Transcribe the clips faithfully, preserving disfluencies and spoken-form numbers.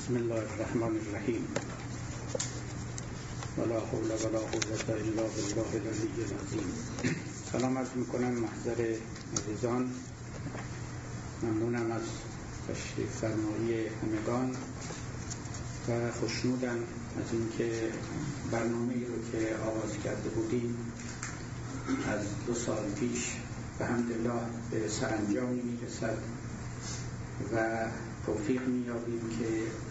بسم الله الرحمن الرحیم. ولا حول ولا قوة الا بالله العلی العظیم. سلام عرض میکنم محضر عزیزان، ممنونم از تشریف فرمایی همگان و خوشنودم از اینکه برنامه رو که آغاز کرده بودیم از دو سال پیش به حمدالله به سرانجامی میرسد و توفیق می‌یابیم که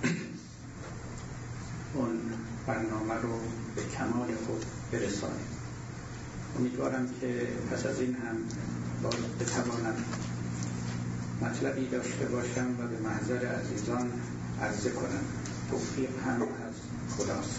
اون برنامه رو به کمال خود برسانیم. امیدوارم که پس از این هم باز بتوانم مطلبی داشته باشم و به محضر عزیزان عرضه کنم. توفیق هم از خداست.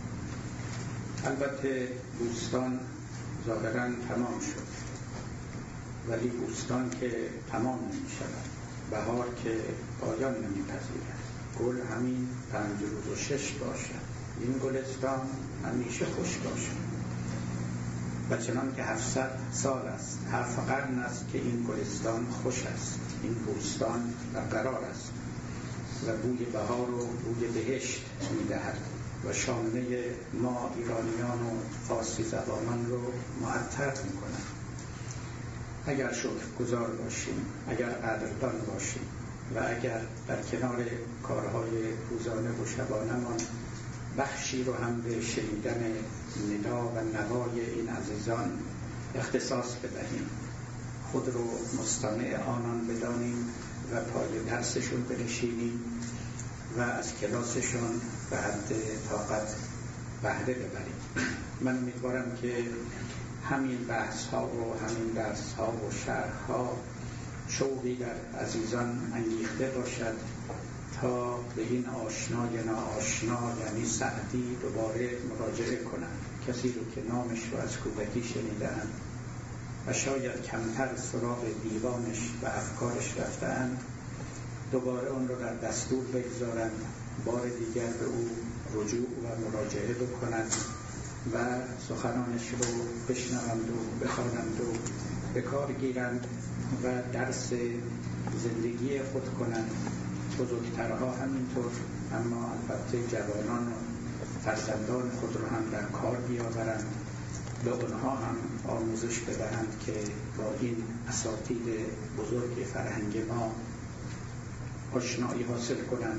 البته بوستان ظاهراً تمام شد، ولی بوستان که تمام نمی شود، بهار که پایان نمی پذیرد، گل همین پنج روز و شش باشد، این گلستان همیشه خوش باشد. و چنان که هفتصد سال است، هفت قرن است که این گلستان خوش است، این بوستان برقرار است و بوی بهار و بوی بهشت می دهد و شانه ما ایرانیان و فارسی زبانان رو معطر می کند. اگر شکرگزار باشیم، اگر قدردان باشیم و اگر در کنار کارهای روزانه و شبانه‌مان بخشی رو هم به شنیدن ندا و نوای این عزیزان اختصاص بدهیم، خود رو مستمع آنان بدانیم و پای درسشون بنشینیم و از کلاسشون به حد طاقت بهره ببریم. من امیدوارم که همین بحث ها و همین درس ها و شرح ها شوقی در عزیزان انگیخته باشد تا به این آشنای ناآشنا یعنی سعدی دوباره مراجعه کنند. کسی رو که نامش رو از کودکی شنیدند و شاید کمتر سراغ دیوانش و افکارش رفتند، دوباره اون رو در دستور بگذارند، بار دیگر به او رجوع و مراجعه بکنند و سخنانش رو بشنوند و بخوانند و به کار گیرند و درس زندگی خود کنند. بزرگترها همینطور، اما البته جوانان و فرزندان خود رو هم در کار بیاورند، به اونها هم آموزش بدهند که با این اساتید بزرگ فرهنگ ما آشنایی حاصل کنند،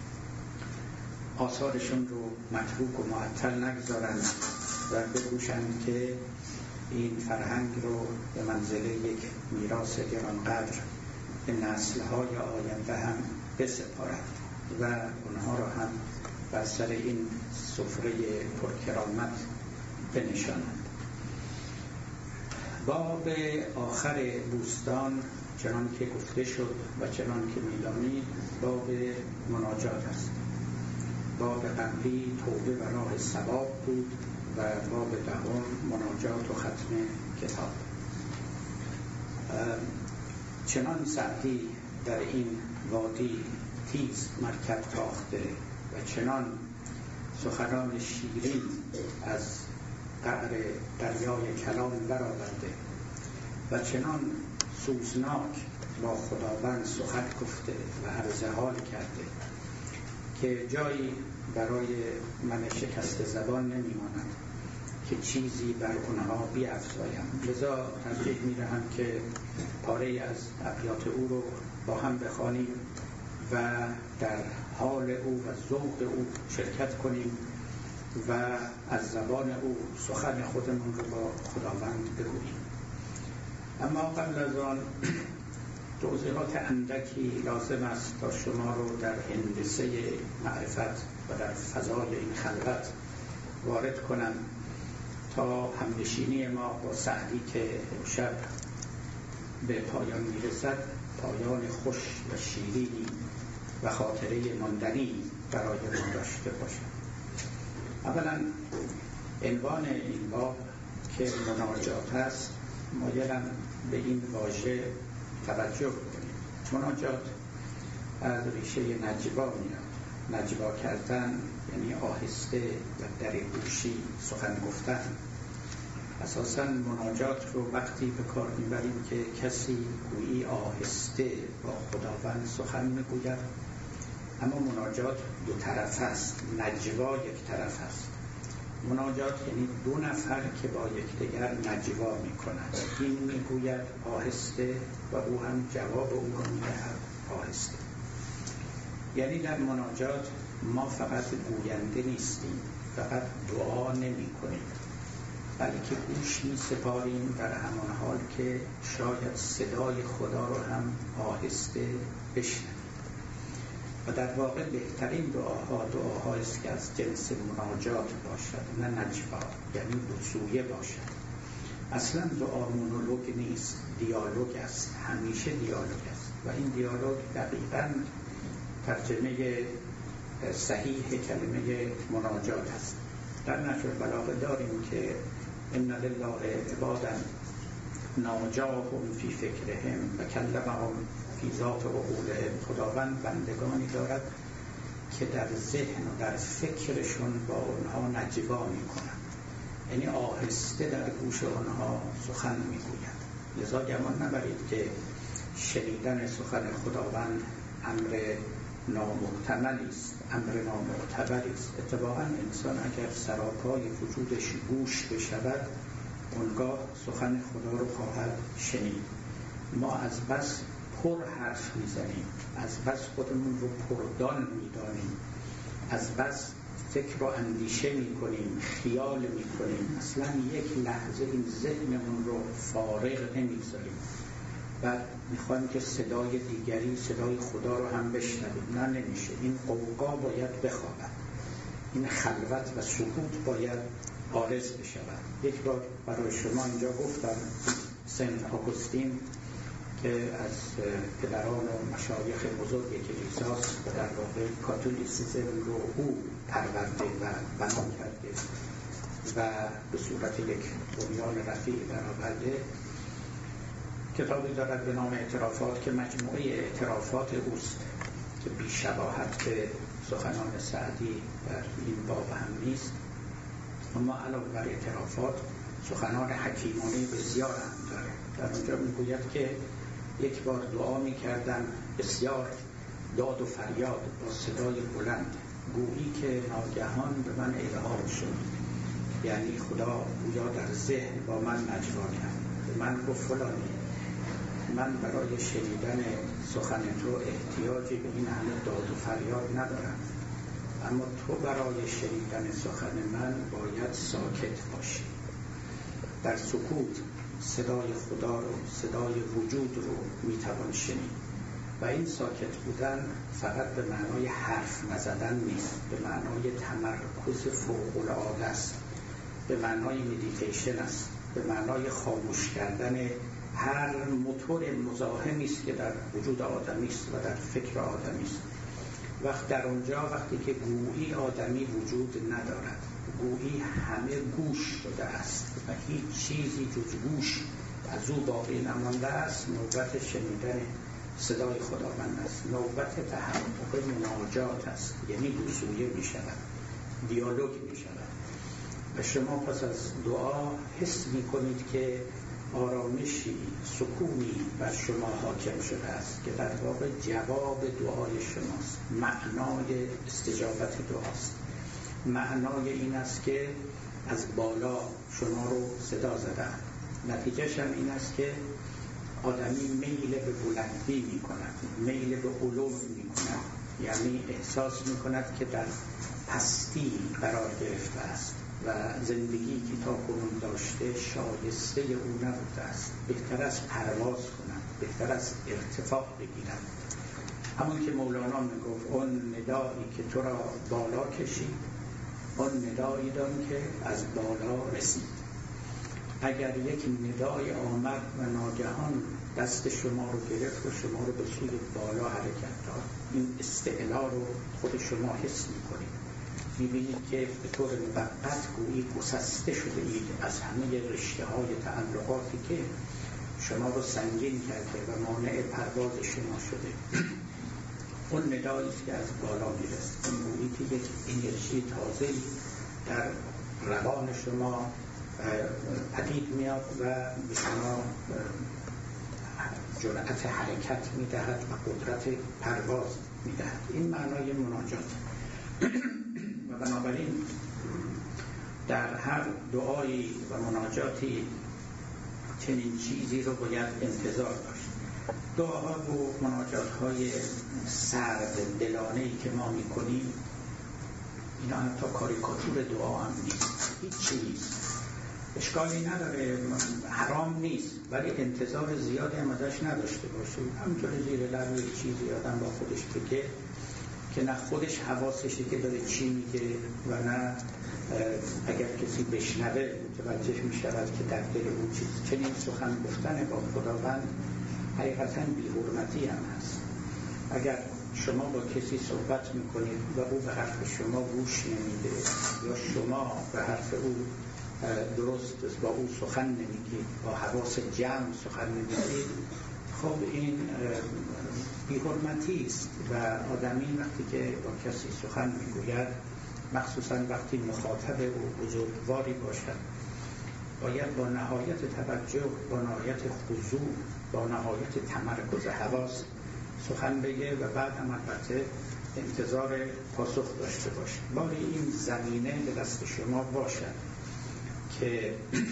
آثارشون رو متروک و معطل نگذارند و بگوشند که این فرهنگ رو به منزله یک میراث گرانقدر به نسل‌های آینده هم بسپارند و اونها رو هم بر سر این سفره پرکرامت بنشانند. باب آخر بوستان چنان که گفته شد و چنان که می‌دانید باب مناجات است. باب قبلی توبه و راه ثواب بود و باب دهم مناجات و ختم کتاب. چنان سعدی در این وادی تیز مرکب تاخته و چنان سخنان شیرین از قعر دریای کلام برآورده و چنان سوزناک با خداوند سخن گفته و عرض حال کرده که جایی برای من شکست زبان نمیماند که چیزی بر اونها بیافزایم. لذا ترجیح میدهم که پاره از ابیات او رو با هم بخوانیم و در حال او و ذوق او شرکت کنیم و از زبان او سخن خودمون رو با خداوند بگوییم. اما قبل از آن توضیحات اندکی لازم است تا شما رو در هندسه معرفت و در فضای این خلوت وارد کنم تا همنشینی ما با سعدی که امشب به پایان میرسد پایان خوش و شیرینی و خاطره ماندنی برای ما داشته باشد. اولا عنوان این باب که مناجات است، مایلم به این واژه توجه کنیم. مناجات از ریشه نجوا میاد. نجوا کردن یعنی آهسته و در گوشی سخن گفتن. اساساً مناجات رو وقتی به کار میبریم که کسی گویی آهسته با خداوند سخن میگوید اما مناجات دو طرف است، نجوا یک طرف است. مناجات یعنی دو نفر که با یکدیگر نجوا میکنند، این میگوید آهسته و او هم جواب او را میدهد آهسته. یعنی در مناجات ما فقط گوینده نیستیم، فقط دعا نمی کنیم، بلکه گوش می سپاریم در همان حال که شاید صدای خدا رو هم آهسته بشنویم. و در واقع بهترین دعاها دعاهایی است که از جنس مناجات باشد، نه نجوا، یعنی دو سویه باشد. اصلا دعا مونولوگ نیست، دیالوگ است، همیشه دیالوگ است و این دیالوگ دقیقاً ترجمه صحیح کلمه مناجات است. در نهج البلاغه داریم که ان لله عبادا ناجاهم فی فکرهم و کلمهم فی ذات عقولهم. خداوند بندگانی دارد که در ذهن و در فکرشون با اونها نجوا میکنند، یعنی آهسته در گوش اونها سخن میگویند. لذا گمان نبرید که شنیدن سخن خداوند امر نامحتملی است، امر نامعتبری است. اتفاقا انسان اگر سراپای وجودش گوش بشود، اونگاه سخن خدا رو خواهد شنید. ما از بس پر حرف میزنیم، از بس خودمون رو پردان میدانیم، از بس فکر و اندیشه میکنیم، خیال میکنیم، اصلا یک لحظه این ذهنمون رو فارغ نمیذاریم. بعد میخوایم که صدای دیگری، صدای خدا رو هم بشنویم. نه، نمیشه. این قوقا باید بخوابد، این خلوت و سکوت باید عارض بشود. یک بار برای شما اینجا گفتم سنت آگوستین که از پدران و مشایخ بزرگ کلیساست و در واقع کاتولیسیسم رو او پرورده و بنا کرده و به صورت یک بنیان رفیع درآورده. کتابی دارد به نام اعترافات که مجموعه اعترافات اوست که بی‌شباهت به سخنان سعدی در این باب هم نیست، اما علاوه بر اعترافات سخنان حکیمانه بسیار هم داره. در اونجا میگوید که یک بار دعا میکردم، بسیار داد و فریاد با صدای بلند، گویی که ناگهان به من الهام شد، یعنی خدا گویا در ذهن با من نجوا کرد. به من گفت فلانی، من برای شنیدن سخن تو احتیاجی به این همه داد و فریاد ندارم، اما تو برای شنیدن سخن من باید ساکت باشی. در سکوت صدای خدا رو، صدای وجود رو میتوان شنید و این ساکت بودن فقط به معنای حرف نزدن نیست، به معنای تمرکز فوق العاده است، به معنای مدیتیشن است، به معنای خاموش کردن هر موتور مزاحمی است که در وجود آدمی است و در فکر آدمی است. وقت در اونجا وقتی که گویی آدمی وجود ندارد، گویی همه گوش شده است و هیچ چیزی جز گوش از او باقی نمانده است، نوبت شنیدن صدای خداوند است، نوبت تحقق مناجات است، یعنی دو سویه می شود، دیالوگ می شود و شما پس از دعا حس می کنید که آرامشی، سکونی بر شما حاکم شده است که در واقع جواب دعای شماست، معنای استجابت دعاست. معنای این است که از بالا شما رو صدا زدن. نتیجهش هم این است که آدمی میل به بلندی می کند، میل به علو می کند، یعنی احساس می کند که در پستی قرار گرفته است و زندگی که تا کنون داشته شایسته او نبوده است. بهتر است پرواز کند، بهتر است ارتفاع بگیرد. همون که مولانا میگفت اون ندایی که تو را بالا کشید، اون ندایی دان که از بالا رسید. اگر یک ندای آمد و ناگهان دست شما رو گرفت و شما رو به سوی بالا حرکت داد، این استعلا رو خود شما حس میکنید، میبینید که به طور موقت گویی گسسته شده اید از همه رشته های تعلقاتی که شما رو سنگین کرده و مانع پرواز شما شده. اون ندایی است که از بالا میرسد، اون گویی که یک انرژی تازه‌ای در روان شما پدید میاد و به شما جرأت حرکت میدهد و قدرت پرواز. میدهد. این معنای مناجات و بنابراین در هر دعایی و مناجاتی چنین چیزی رو باید انتظار داشت. دعاها و مناجات‌های سرد دلانه‌ای که ما می‌کنیم اینا حتی کاریکاتور دعا هم نیست، هیچ چیز اشکالی نداره، حرام نیست، ولی انتظار زیادی هم ازش نداشته باشیم. همینطور زیر لب چیزی آدم با خودش بگه که نه خودش حواسشه که داره چی میگه و نه اگر کسی بشنوه متوجه میشود که در دل اون چیز. چنین سخن گفتن با خداوند حقیقتاً بی‌حرمتی هم هست. اگر شما با کسی صحبت میکنید و او به حرف شما گوش نمیده یا شما به حرف او درست با او سخن نمیگید، با حواس جمع سخن نمیگید، خب این بی‌حرمتی است و آدمی وقتی که با کسی سخن میگوید، مخصوصا وقتی مخاطب و بزرگواری باشد، باید با نهایت توجه، با نهایت خضوع، با نهایت تمرکز حواس سخن بگه و بعد هم البته انتظار پاسخ داشته باشه. باری این زمینه به دست شما باشد که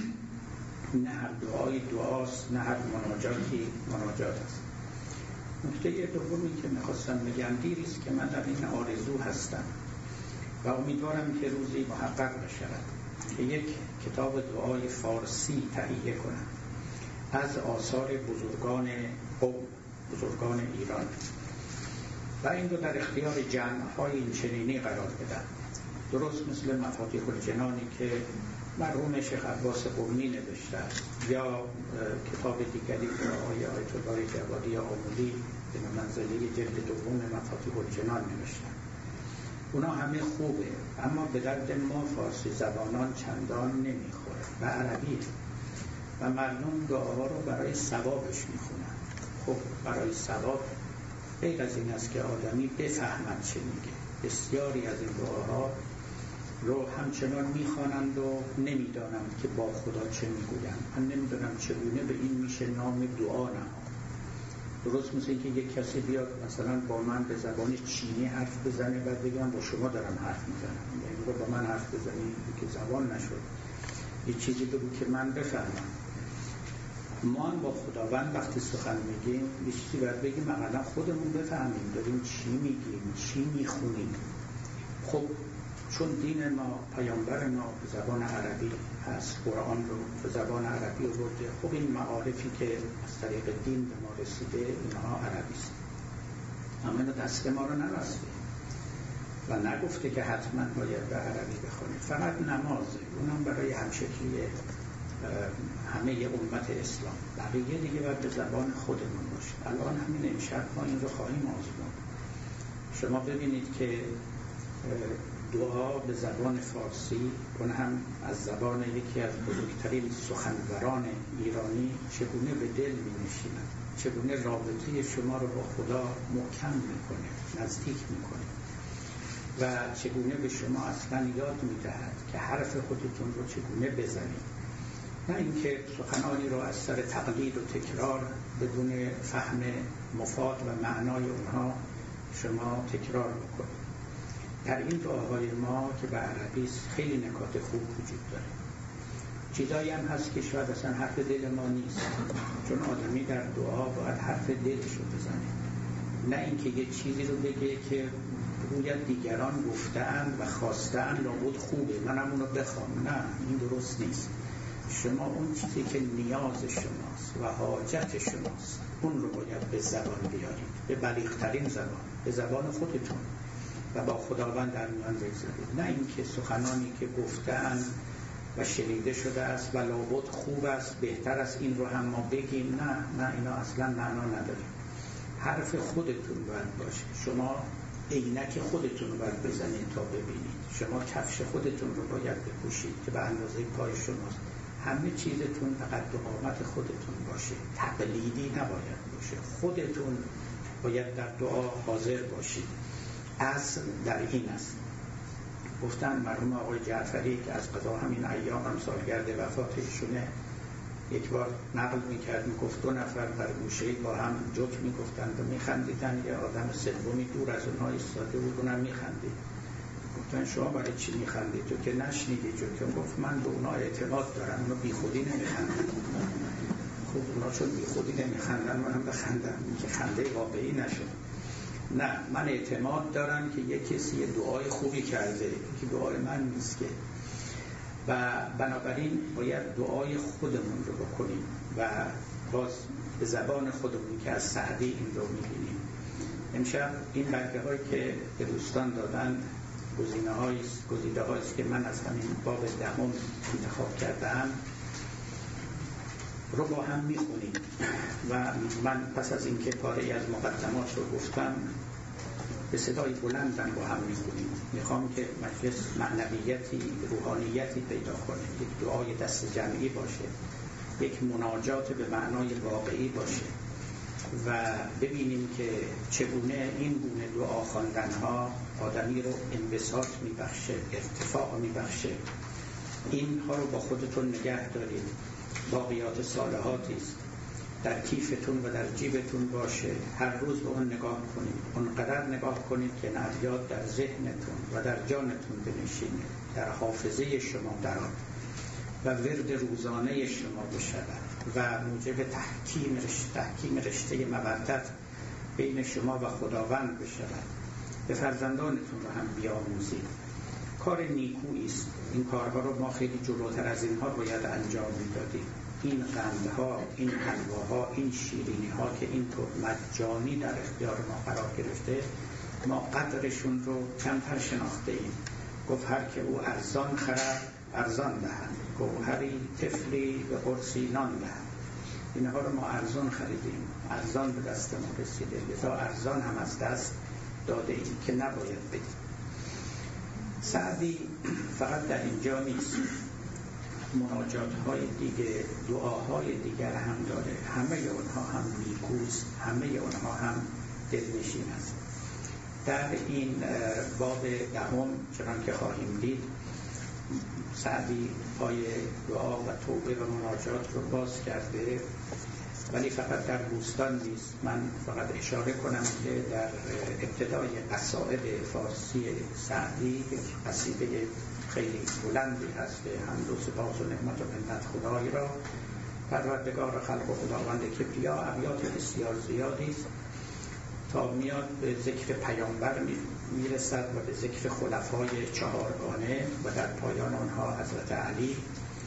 نه هر دعای دعاست، نه هر مناجاتی مناجات است. نکته دومی که میخواستم بگم، دیریست که من در این آرزو هستم و امیدوارم که روزی محقق بشود که یک کتاب دعای فارسی تهیه کنم از آثار بزرگان قوم، بزرگان ایران، و این رو در اختیار جمع‌های این چنینی قرار بدم، درست مثل مفاتیح الجنانی که مرحوم شیخ عباس قمی نوشته است، یا کتاب دیگری که آقای آیت الله جوادی آمولی به منزله جلد دوم مفاتیح الجنان نوشتند. اونا همه خوبه، اما به درد ما فارسی زبانان چندان نمیخوره و عربیه و مردم دعاها رو برای ثوابش میخونن. خب برای ثواب غیر از این است که آدمی بفهمد چه میگه. بسیاری از این دعاها رو همچنان میخوانند و نمیدانند که با خدا چه میگویند. من نمیدونم چگونه به این میشه نام دعا نهاد. درست مثل اینکه یک کسی بیاد مثلا با من به زبان چینی حرف بزنه، بعد بگم با شما دارم حرف میزنم، یعنی رو با من حرف بزنی که زبان نشد، یه چیزی بگو که من بفهمم. ما با خداوند وقتی سخن میگیم یه چیزی باید بگیم اقلا خودمون بفهمیم داریم چی میگیم، چی میخونیم. خب چون دین ما، پیامبر ما به زبان عربی هست، قرآن رو به زبان عربی آورده، خب این معارفی که از طریق دین به ما رسیده اینها عربی است، اما اینو دست ما رو نبسته و نگفته که حتما باید به عربی بخونید. فقط نمازه، اونم برای همشکلی همه امت اسلام، بقیه دیگه باید به زبان خودمون باشه. الان همین امشب ما این رو خواهیم آزمود. شما ببینید که دعا به زبان فارسی، اون هم از زبان یکی از بزرگترین سخنوران ایرانی، چگونه به دل می نشیند، چگونه رابطه شما رو با خدا محکم میکنه، نزدیک میکنه و چگونه به شما اصلا یاد میدهد که حرف خودتون رو چگونه بزنید، نه اینکه سخنانی رو از سر تقلید و تکرار بدون فهم مفاد و معنای اونها شما تکرار بکنید. در این دعاهای ما که به عربی خیلی نکات خوب وجود داره. چیزایی هم هست که شاید اصلا حرف دل ما نیست، چون آدمی در دعا باید حرف دلش رو بزنه، نه اینکه یه چیزی رو بگه که بگوید دیگران گفته‌اند و خواسته‌اند لابد خوبه منم اونو بخوام. نه، این درست نیست. شما اون چیزی که نیاز شماست و حاجت شماست اون رو باید به زبان بیارید، به بلیغ‌ترین زبان، به زبان خودتون و با خداوند در میان بگذارید، نه اینکه سخنانی که گفته‌اند و شنیده شده است و لابد خوب است، بهتر است این رو هم ما بگیم. نه نه، اینا اصلا معنا نداره. حرف خودتون باید باشه. شما عینک خودتون رو باید بزنید تا ببینید. شما کفش خودتون رو باید بپوشید که به اندازه پای شماست. همه چیزتون فقط به قامت خودتون باشه، تقلیدی نباید باشه. خودتون باید در دعا حاضر باشید. اصل در این است. گفتن مرحوم آقای جعفری که از قضا همین ایام هم سالگرد وفات ایشونه، یک بار نقل میکرد، میگفت دو نفر بر گوشه با هم جوک میگفتند و میخندیدن، یه آدم سومی دور از اونها ایستاده بود اونم میخندید. گفتن شما برای چی میخندید؟ تو که نشنیدی جوک. گفت من به اونا اعتماد دارم، اونا بی خودی نمیخندن. خب اونا چون بی خودی نمیخندن منم بخندم که خنده واقعی نشه. نه، من اعتماد دارم که یک کسی یه دعای خوبی کرده که دعای من نیست که، و بنابراین باید دعای خودمون رو بکنیم و باز به زبان خودمون که از سعدی این رو می‌بینیم. امشب این برگه هایی که به دوستان دادن گزینه هاییست گزیده هاییست که من از همین باب دهم انتخاب کردم رو با هم میخونیم و من پس از اینکه پاره‌ای از مقدمات رو گفتم به صدای بلندم با هم میخونیم. میخوام که مجلس معنویتی، روحانیتی پیدا کنه، یک دعای دست جمعی باشه، یک مناجات به معنای واقعی باشه و ببینیم که چگونه این گونه دعا خواندن‌ها آدمی رو انبساط میبخشه، ارتفاع میبخشه. اینها رو با خودتون نگه دارید. باقیات صالحاتی است، در کیفتون و در جیبتون باشه، هر روز به اون نگاه کنید، اونقدر نگاه کنید که نعیات در ذهنتون و در جانتون بنشینه، در حافظه شما درآد و ورد روزانه شما بشود و موجب تحکیم رشته, تحکیم رشته مودت بین شما و خداوند بشود. به فرزندانتون رو هم بیاموزید. کار نیکویی است. این کارها رو ما خیلی جلوتر از اینها باید انجام میدادیم. این قندها، این حلواها، این شیرینیها که اینطور مجانی در اختیار ما قرار گرفته، ما قدرشون رو کمتر شناخته ایم. گفت هر که او ارزان خرد ارزان دهند، گوهری طفلی به قرصی نان دهند. اینها رو ما ارزان خریدیم، ارزان به دست ما رسیده، لذا ارزان هم از دست داده ایم که نباید بدیم. سعدی فقط در اینجا نیست، مناجات های دیگه، دعاهای دیگر هم داره. همه اونها هم نیکوست، همه اونها هم دلنشین است. در این باب دهم چنان که خواهیم دید سعدی پای دعا و توبه و مناجات رو باز کرده، ولی فقط در بوستان نیست. من فقط اشاره کنم که در ابتدای قصائد فارسی سعدی قصیده خیلی بلندی هست که حمد و سپاس و نعمت و منت خدای را، پروردگار خلق و خداوند کبریا، ابیات بسیار زیادی است تا میاد به ذکر پیامبر میرسد و به ذکر خلفای چهارگانه و در پایان آنها حضرت علی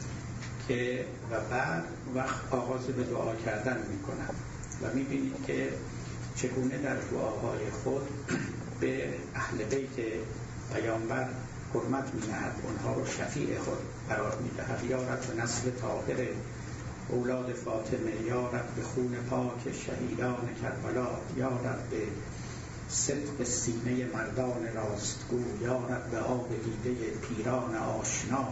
که و بعد وقت آغاز به دعا کردن میکنند و میبینید که چگونه در دعاهای خود به اهل بیت پیامبر حرمت می‌نهد، اونها رو شفیع خود قرار می‌دهد. یا رب نسل طاهر اولاد فاطمه، یا رب خون پاک شهیدان کربلا، یا رب صدق سینه مردان راستگو، یا رب آب دیده پیران آشنا،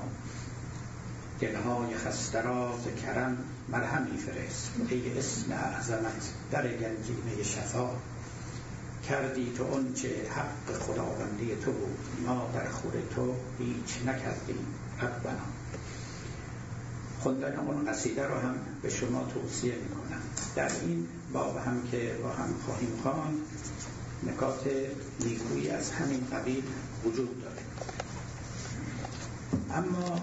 دلهای خستراز کرم مرهمی فرست. ای اسم اعظمت در گنجینه شفا، کردی تو آنچه حق خداوندی تو بود، ما در خور تو هیچ نکردیم ربنا. خوندن اون قصیده رو هم به شما توصیه میکنم. در این باب هم که با هم خواهیم خواند نکات نیکویی از همین قبیل وجود داره. اما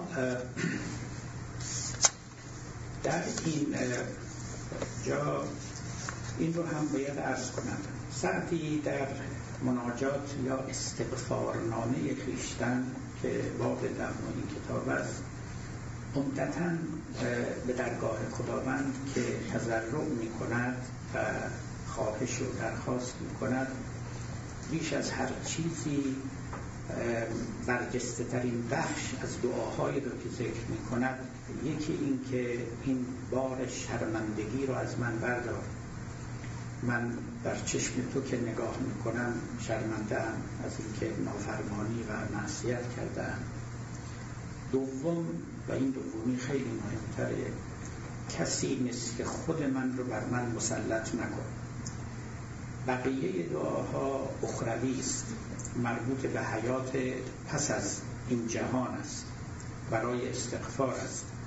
در این جا این رو هم باید عرض کنم. سعدی در مناجات یا استغفارنامه خویشتن که باب دهم این کتاب است، عمدتاً به درگاه خداوند که تضرع می کند و خواهش و درخواست می کند، بیش از هر چیزی برجسته ترین بخش از دعاهای رو که ذکر می کند یکی این که این بار شرمندگی رو از من بردار. من بر چشم تو که نگاه میکنم شرمنده‌ام از اینکه نافرمانی و معصیت کردم. دوم، و این دومی خیلی مهمتره، کسی مثل خود من رو بر من مسلط نکن. بقیه دعاها اخروی است، مربوط به حیات پس از این جهان است، برای استغفار است.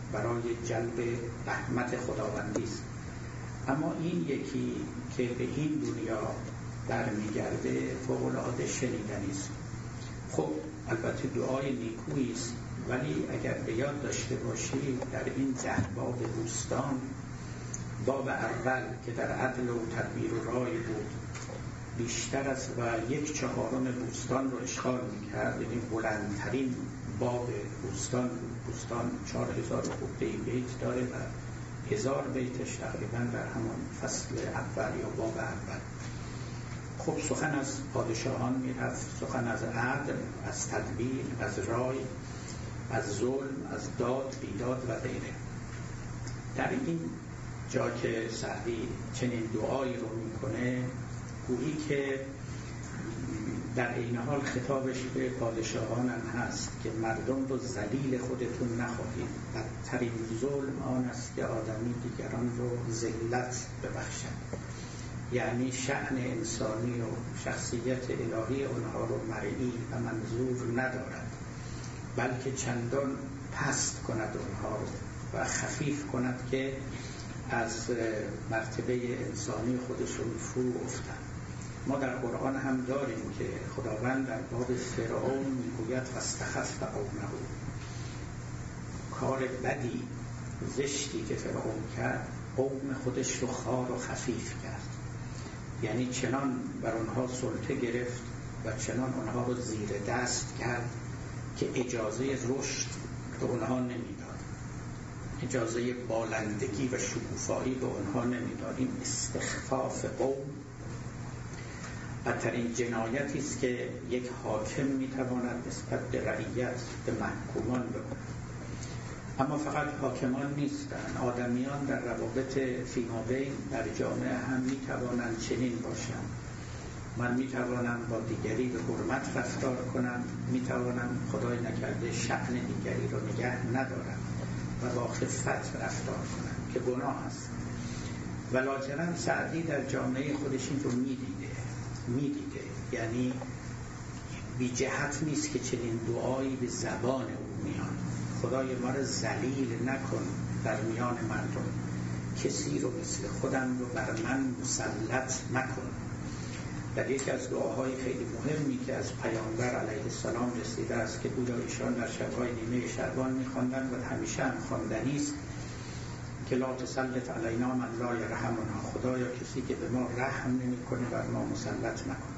برای جلب رحمت خداوندی است. اما این یکی که به این دنیا برمیگرده فوق‌العاده شنیدنی است. خب البته دعای نیکویی است، ولی اگر به یاد داشته باشید در این ده باب بوستان، باب اول که در عدل و تدبیر و رای بود بیشتر از و یک چهارم بوستان رو اشغال میکرد، یعنی بلندترین باب بوستان بود. بوستان چهار هزار خورده بیت داره و هزار بیتش تقریبا در همان فصل اول یا باب اول. خب سخن از پادشاهان میرفت، سخن از عدل، از تدبیر، از رای، از ظلم، از داد، بیداد و غیره. در این جا که سعدی چنین دعایی رو میکنه، گویی که در این حال خطابش به پادشاهان هم هست که مردم رو ذلیل خودتون نخواهید. بدترین ظلم آن است که آدمی دیگران رو ذلت ببخشد، یعنی شأن انسانی و شخصیت الهی اونها رو مرئی و منظور ندارد، بلکه چندان پست کند اونها رو و خفیف کند که از مرتبه انسانی خودشون فرو افتند. ما در قرآن هم داریم که خداوند در باب فرعون میگوید فاستخف قومه، کار بدی زشتی که فرعون کرد قوم خودش رو خوار و خفیف کرد، یعنی چنان بر آنها سلطه گرفت و چنان آنها رو زیر دست کرد که اجازه رشد به آنها نمیداد، اجازه بالندگی و شکوفایی به آنها نمیداد. این استخفاف قوم بدترین جنایتی است که یک حاکم میتواند نسبت به رعیت، به محکومان بکند. اما فقط حاکمان نیستند، آدمیان در روابط فیمابین در جامعه هم میتوانند چنین باشند. من میتوانم با دیگری به حرمت رفتار کنم، میتوانم خدای نکرده شأن دیگری رو نگه ندارم و با خفت رفتار کنم که گناه است. و لاجرم سعدی در جامعه خودش این رو میدیده میدیده یعنی بی جهت نیست که چنین دعایی به زبان او میان. خدای ما رو ذلیل نکن در میان مردم، کسی رو مثل خودم رو بر من مسلط نکن. در یکی از دعاهای خیلی مهمی که از پیامبر علیه السلام رسیده است که گویا ایشان در شب‌های نیمه شعبان می‌خواندند و همیشه هم خواندنی است که لا تسلط علینا من لا یرحمنا، خدایا کسی که به ما رحم نمی‌کنه بر ما مسلط نکن.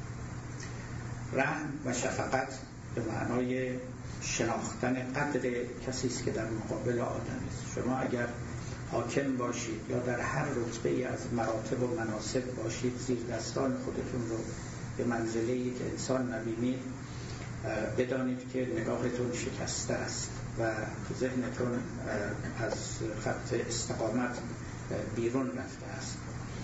رحم و شفقت به معنای شناختن قدر کسی است که در مقابل آدمی است. شما اگر حاکم باشید یا در هر رتبه از مراتب و مناصب باشید، زیر دستان خودتون رو به منزله‌ای که انسان نبینید بدانید که نگاهتون شکسته است و ذهنتون از خط استقامت بیرون رفته است.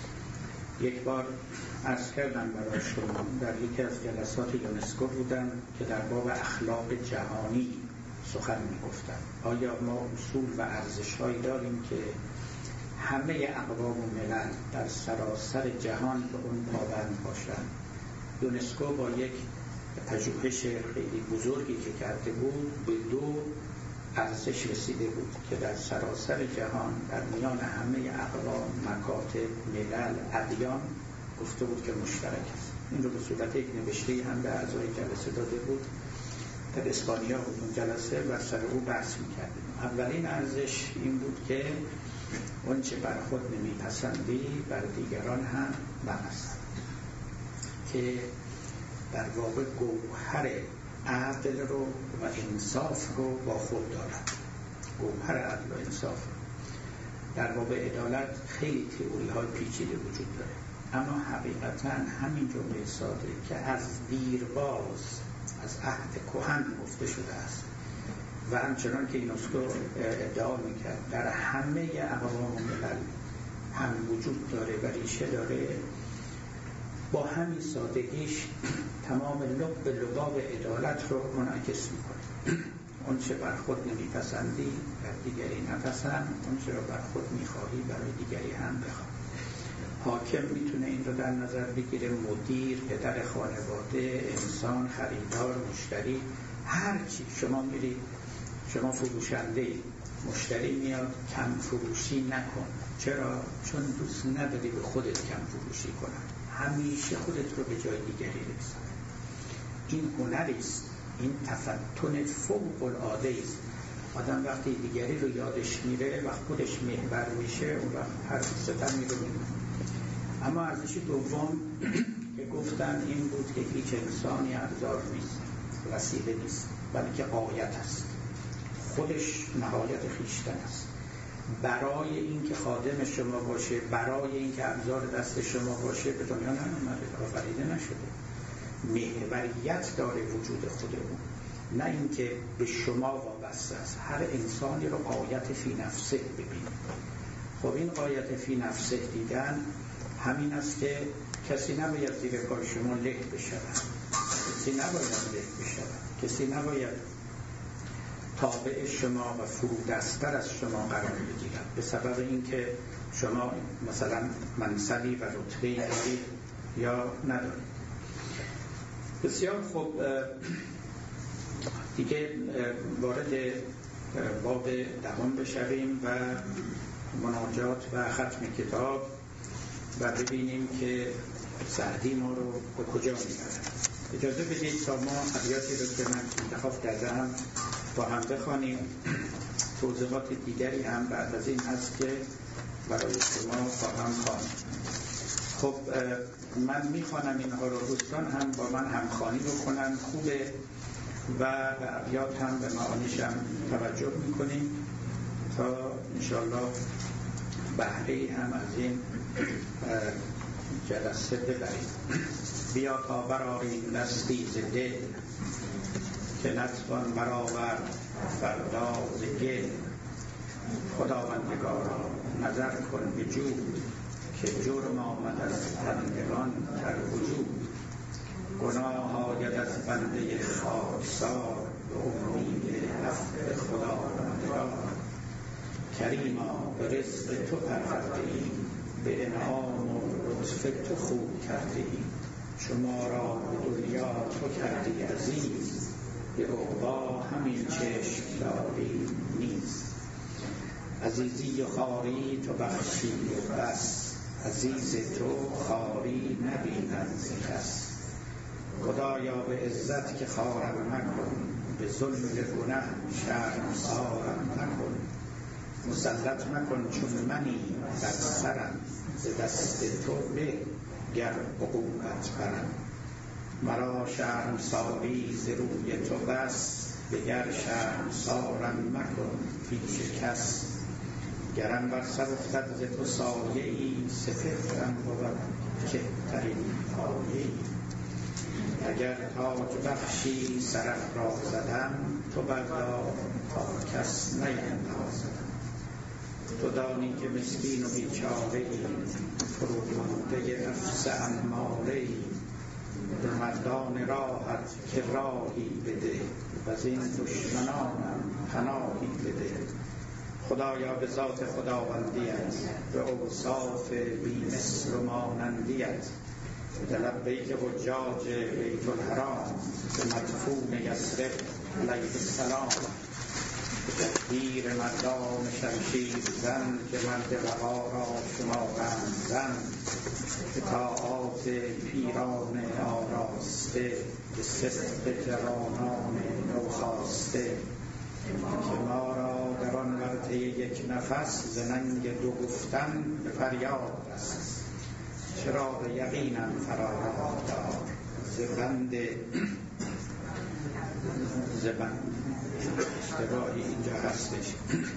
یک بار عرض کردم برایشون در یکی از جلسات یونسکو بودم که در باب اخلاق جهانی سخن می‌گفتم. آیا ما اصول و ارزش‌هایی داریم که همه اقوام و ملل در سراسر جهان به اون پابند باشند؟ یونسکو با یک پژوهش خیلی بزرگی که کرده بود به دو ارزش رسیده بود که در سراسر جهان در میان همه اقوام، مکاتب، ملل، ادیان گفته بود که مشترک است. این رو به صورت یک نوشته هم به اعضای جلسه داده بود. در اسپانیا بود اون جلسه و سر او بحث می‌کردیم. اولین ارزش این بود که اون چه بر خود نمی‌پسندی بر دیگران هم بپسند، که در واقع گوهر عدل رو و انصاف رو با خود دارد. گوهر عدل و انصاف در باب عدالت خیلی تئوری های پیچیده وجود داره، اما حقیقتا همین جمله ساده که از دیرباز از عهد کهن گفته شده است و همچنان که یونسکو ادعا میکرد در همه اقوام و ملل هم وجود داره و ریشه داره، با همین سادگیش تمام لب لباب عدالت رو منعکس میکنه. اون چه بر خود نمیپسندی بر دیگری نپسند، اون چه رو بر خود میخواهی برای دیگری هم بخواه. حاکم میتونه این رو در نظر بگیره، مدیر، پدر خانواده، انسان، خریدار، مشتری، هر چی. شما میرید، شما فروشنده مشتری میاد کم فروشی نکن. چرا؟ چون دوست نداری به خودت کم فروشی کنن، همیشه خودت رو به جای دیگری رسون. این هنری است، این تفتن فوق العاده است. آدم وقتی دیگری رو یادش میره و خودش محور میشه، اون وقت هر ستمی رو میره. اما ارزش دوم که گفتن این بود که هیچ انسانی ابزار نیست، وسیله نیست، بلکه غایت است، خودش نهایت خویشتن است. برای اینکه خادم شما باشه، برای اینکه ابزار دست شما باشه به دنیا نیامده، آفریده نشده. محوریت داره وجود خود اون، نه اینکه به شما وابسته است. هر انسانی رو غایت فی نفسه ببینید. خب این غایت فی نفسه دیدن همین است که کسی نباید زیر پای شما له بشود، کسی نباید له بشود، کسی نباید تابع شما و فرودستر از شما قرار بگیرد به سبب اینکه شما مثلا منصبی و رتبه‌ای دارید یا ندارید. بسیار خوب، دیگه وارد باب دهم بشویم و مناجات و ختم کتاب و ببینیم که سعدی ما رو به کجا میبرد. اجازه بدید تا ما ابیاتی رو که من انتخاب کردم با هم بخوانیم. توضیحات دیگری هم بعد از این هست که برای شما خواهم خواند. خب من میخوانم اینها رو، دوستان هم با من همخوانی بکنن، خوبه و به ابیات هم به معانیش هم توجه میکنیم تا انشاءالله بهره هم از این جلسه ببریم. بیا تا برآریم دستی ز دل، که نتوان برآورد فردا ز گل. خداوندگارا نظر کن به جود، که جرم آمد از بندگان در وجود. گناه آید از بنده خاکسار، به امید عفو خداوندگار. کریما به رزق تو پرورده ایم، به انعام و لطف تو خوب کرده ایم. شما را به دنیا تو کردی عزیز، به عقبی همین چشم داری نیست. عزیزی و خواری تو بخشی و بس، عزیز تو خواری نبیند ز کس. خدایا به عزت که خوارم مکن، به ظلم گنه شرمسارم مکن. مسلط مکن چون منی در سرم، ز دست تو به گر عقوبت برم. مرا شرمساری ز روی تو بس، دگر شرمسارم مکن پیش کس. گرم بر سر افتد ز تو سایه ای، سپهرم بود کهترین پایه ای. اگر تاج بخشی سرافرازدم، تو بردار تا کس نیندازدم. تو دانی که مسکین و بیچاره ای، فرومانده نفس اماره ای. به مردان راحت که راهی بده، و از این دشمنانم پناهی بده. خدایا به ذات خداوندیت، به اوصاف بی مثل و مانندیت، به لبیک حجاج بیت الحرام، به مدفون یثرب علیه السلام. به تکبیر مردان شمشیر زن، که مرد وفا را شمارند زن. به طاعات پیران آراسته، به صدق جوانان نوخاسته. که ما را در آن ورطه یک نفس، ز ننگ دو گفتن به فریاد است. چراغ یقینم فراراه دار، ز بند ز بند اشتباهی اینجا هستش.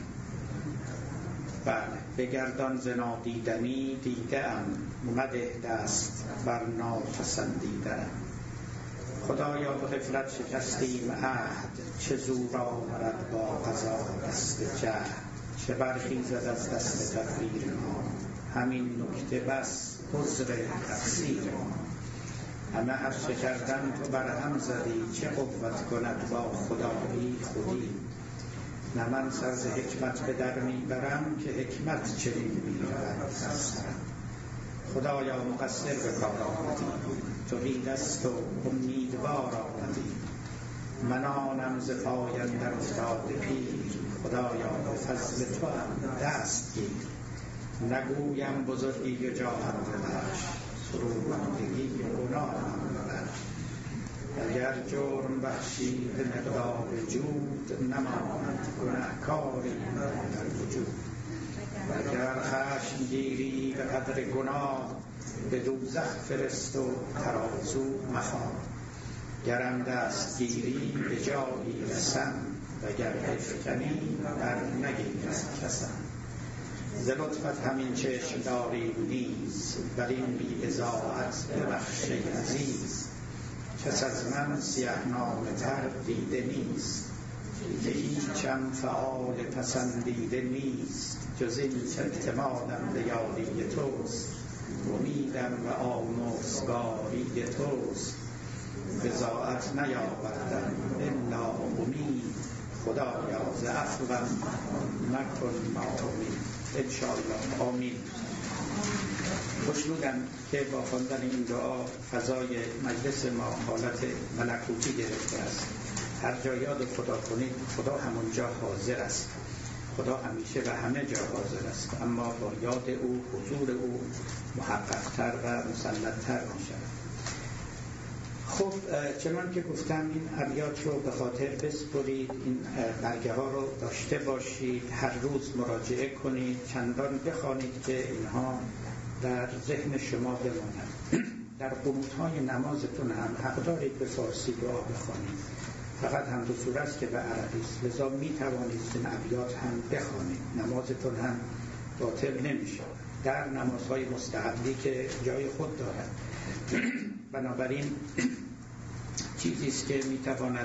بله، بگردان ز نادیدنی دیده ام، مده دست بر ناپسندیده. خدایا به غفلت شکستیم عهد، چه زور آورد با قضا دست جهد. چه برخیزد از دست تدبیر ما، همین نکته بس عذر تقصیر ما. همه هر چه کردن تو برهم زدی، چه قوت کند با خدایی خودی. نه من سر ز حکمت به در میبرم، که حکمت چنین میرود سر سرم. خدایا مقصر به کار آمدی، توحید است و امیدوار آمدی. من آنم ز پایم در افتاده پیر، خدایا به فضل تو هم دست گیر. نگویم بزرگی و جاهم ببخش، فروماندگی گناهم ببخش. اگر جرم بخشی به مقدار جود، نماند گنهکاری در وجود. اگر خشم گیری به قدر گناه، به دوزخ فرست و ترازو مخواه. گرم دست گیری به جایی رسم، وگر بفکنی در نگیرد کسم. ز لطفت همین چشم داریم نیز، بر این بی اضاعت ببخش ای عزیز. کس از من سیه نامه تر دیده نیست، که هیچم فعال پسندیده نیست. جز این که اعتمادم به یاری توست، امیدم و آمرزگاری توست. بضاعت نیاوردم الا امید، خدایا ز عفوم مکن ناامید. انشاءالله آمین. خوشنودم که با خواندن این دعا فضای مجلس ما حالت ملکوتی گرفته است. هر جا یاد خدا کنید، خدا همونجا حاضر است. خدا همیشه و همه جا حاضر است، اما با یاد او، حضور او محقق‌تر و مسلط‌تر می شود. خب چنان که گفتم این ابیات رو به خاطر بسپرید، این برگه ها رو داشته باشید، هر روز مراجعه کنید، چندان بخوانید که اینها در ذهن شما بماند. در قنوت‌های نمازتون هم حق دارید به فارسی دعا بخوانید، فقط هم دو سوره است که به عربی است، لذا می توانید این ابیات هم بخوانید، نمازتون هم باطل نمیشه. در نمازهای مستحبی که جای خود دارد. بنابراین چیزی است که میتواند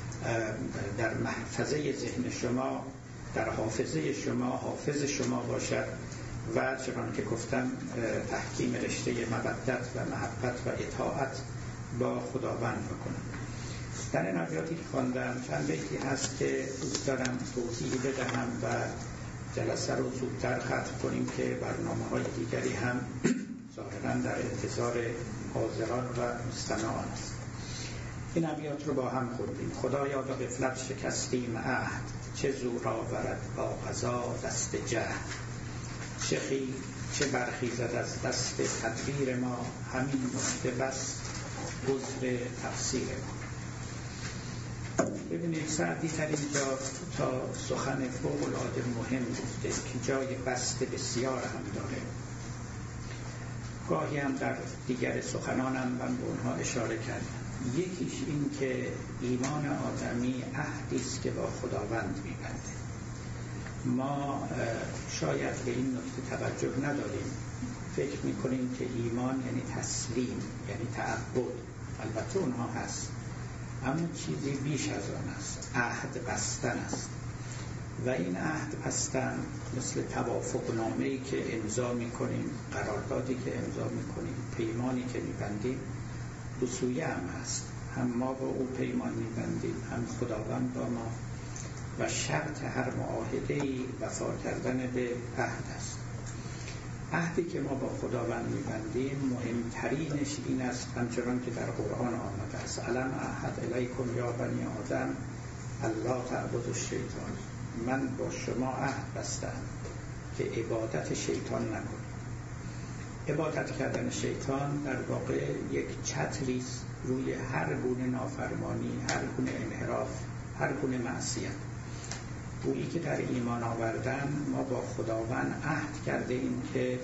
در محفظه ذهن شما، در حافظه شما، حافظ شما باشد و چنان که گفتم تحکیم رشته مودت و محبت و اطاعت با خداوند بکنم. در این ابیاتی که خواندم چند بیتی هست که دوست دارم توضیح بدهم و جلسه رو زودتر ختم کنیم که برنامه‌های دیگری هم ظاهراً در انتظار حاضران و مستمعان است. این ابیات رو با هم خوندیم. خدایا به غفلت شکستیم عهد، چه زور آورد با قضا دست جهد. چه خی چه برخیزد از دست تدبیر ما، همین نکته بس عذر تقصیر ما. ببینید سعدی در اینجا تا سخن فوق العاده مهم گفته که جای بست بسیار هم داره. گاهی هم در دیگر سخنانم من به اونها اشاره کردم. یکیش این که ایمان آدمی عهدی است که با خداوند می‌بنده. ما شاید به این نکته توجه نداریم، فکر می‌کنیم که ایمان یعنی تسلیم، یعنی تعبد. البته اونها هست، اما چیزی بیش از آن است. عهد بستن است و این عهد بستن مثل توافق نامه‌ای که امضا می‌کنیم، قراردادی که امضا می‌کنیم، پیمانی که می‌بندیم، دو سویه هم هست. هم ما با او پیمان می‌بندیم، هم خداوند با ما، و شرط هر معاهده‌ای وفا کردن به عهد است. عهدی که ما با خداوند می‌بندیم مهمترینش این است، همچنان که در قرآن آمده است: الم اعهد الیکم یا بنی آدم الا تعبدوا الشیطان. من با شما عهد بستم که عبادت شیطان نکنید. عبادت کردن شیطان در واقع یک چتری است روی هر گونه نافرمانی، هر گونه انحراف، هر گونه معصیت. گویی که در ایمان آوردن ما با خداوند عهد کرده ایم که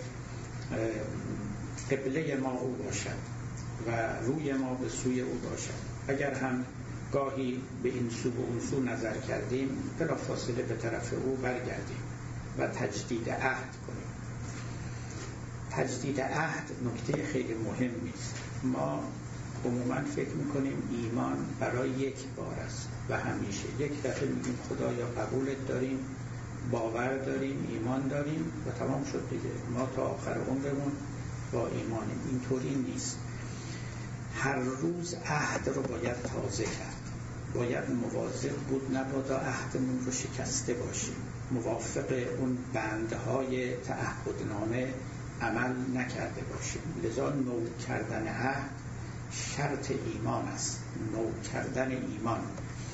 قبله ما او باشد و روی ما به سوی او باشد. اگر هم گاهی به این سو و اون سو نظر کردیم، بلا فاصله به طرف او برگردیم و تجدید عهد کنیم. تجدید عهد نکته خیلی مهمی است. ما عموما فکر میکنیم ایمان برای یک بار است و همیشه یک دفعه میگیم خدایا قبولت داریم، باور داریم، ایمان داریم و تمام شد دیگه، ما تا آخر عمرمون با ایمانیم. اینطوری نیست. هر روز عهد رو باید تازه کرد، باید مواظب بود نبادا عهدمون رو شکسته باشیم، موافق اون بندهای تعهدنامه عمل نکرده باشیم. لذا نو کردن عهد شرط ایمان است. نو کردن ایمان